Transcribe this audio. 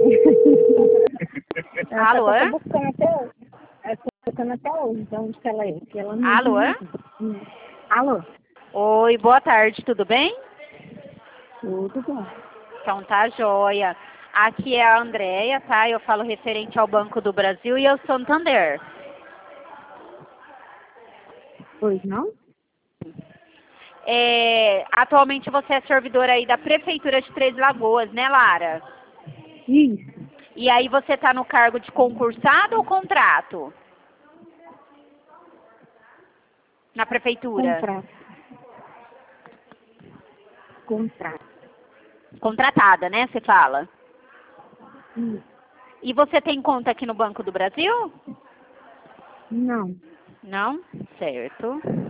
Alô? Ela tá buscando até hoje. Ela tá buscando até hoje, então onde que ela é? Que ela não Alô? Alô? Oi, boa tarde, tudo bem? Tudo bom. Então tá joia. Aqui é a Andréia, tá? Eu falo referente ao Banco do Brasil e ao Santander. Pois não? Atualmente você é servidora aí da Prefeitura de Três Lagoas, né, Lara? Isso. E aí você tá no cargo de concursado ou contrato? Na Prefeitura? Contrato. Contratada, né, você fala? Isso. E você tem conta aqui no Banco do Brasil? Não. Não? Certo.